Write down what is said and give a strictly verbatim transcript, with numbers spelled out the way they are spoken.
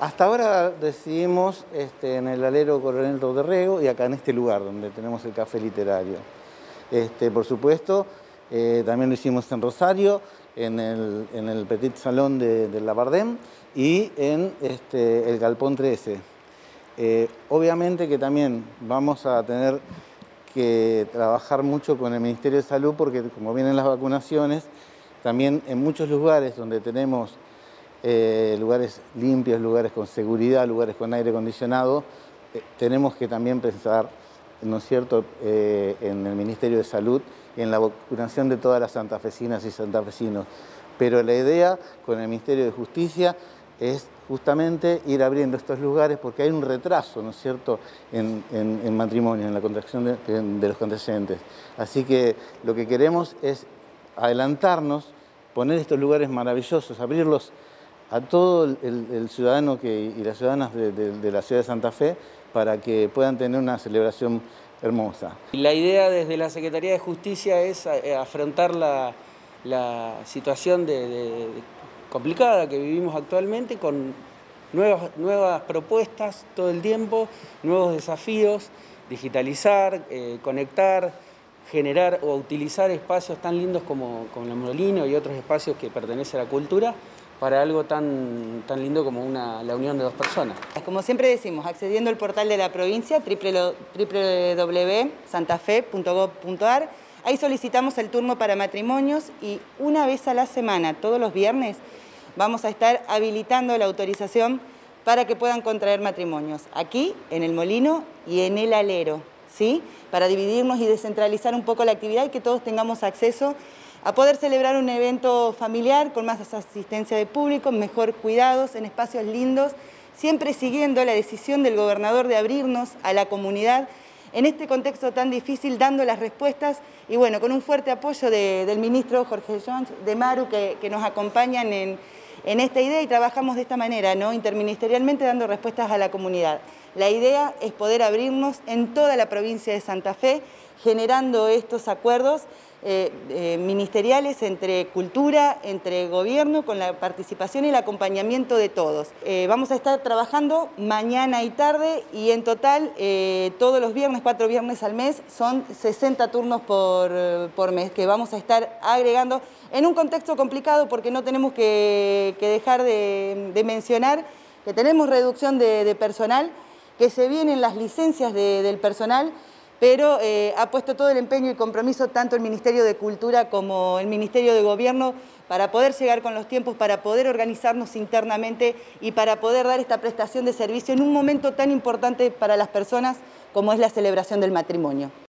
Hasta ahora decidimos este, en el alero Coronel Roderrego y acá en este lugar donde tenemos el café literario. Este, por supuesto, eh, también lo hicimos en Rosario, en el, en el Petit Salón de, de la Bardem y en este, el Galpón trece. Eh, obviamente que también vamos a tener que trabajar mucho con el Ministerio de Salud porque como vienen las vacunaciones, también en muchos lugares donde tenemos eh, lugares limpios, lugares con seguridad, lugares con aire acondicionado, eh, tenemos que también pensar, ¿no es cierto?, eh, en el Ministerio de Salud y en la vacunación de todas las santafesinas y santafesinos. Pero la idea con el Ministerio de Justicia es justamente ir abriendo estos lugares porque hay un retraso, ¿no es cierto?, en, en, en matrimonio, en la contracción de, de los contrayentes. Así que lo que queremos es adelantarnos, poner estos lugares maravillosos, abrirlos a todo el, el, el ciudadano que, y las ciudadanas de, de, de la ciudad de Santa Fe para que puedan tener una celebración hermosa. La idea desde la Secretaría de Justicia es afrontar la, la situación de, de, de complicada que vivimos actualmente con nuevas, nuevas propuestas todo el tiempo, nuevos desafíos, digitalizar, eh, conectar, generar o utilizar espacios tan lindos como, como el Molino y otros espacios que pertenecen a la cultura para algo tan, tan lindo como una, la unión de dos personas. Como siempre decimos, accediendo al portal de la provincia, doble u doble u doble u punto santafe punto gob punto ar, ahí solicitamos el turno para matrimonios y una vez a la semana, todos los viernes, vamos a estar habilitando la autorización para que puedan contraer matrimonios, aquí, en el Molino y en el Alero, ¿sí? Para dividirnos y descentralizar un poco la actividad y que todos tengamos acceso a poder celebrar un evento familiar con más asistencia de público, mejor cuidados, en espacios lindos, siempre siguiendo la decisión del gobernador de abrirnos a la comunidad en este contexto tan difícil, dando las respuestas y bueno, con un fuerte apoyo de, del ministro Jorge Jones, de Maru, que, que nos acompañan en, en esta idea y trabajamos de esta manera, ¿no?, interministerialmente dando respuestas a la comunidad. La idea es poder abrirnos en toda la provincia de Santa Fe, generando estos acuerdos eh, eh, ministeriales entre cultura, entre gobierno, con la participación y el acompañamiento de todos. Eh, vamos a estar trabajando mañana y tarde y en total eh, todos los viernes, cuatro viernes al mes, son sesenta turnos por, por mes que vamos a estar agregando en un contexto complicado porque no tenemos que, que dejar de, de mencionar que tenemos reducción de, de personal, que se vienen las licencias de, del personal, pero eh, ha puesto todo el empeño y compromiso tanto el Ministerio de Cultura como el Ministerio de Gobierno para poder llegar con los tiempos, para poder organizarnos internamente y para poder dar esta prestación de servicio en un momento tan importante para las personas como es la celebración del matrimonio.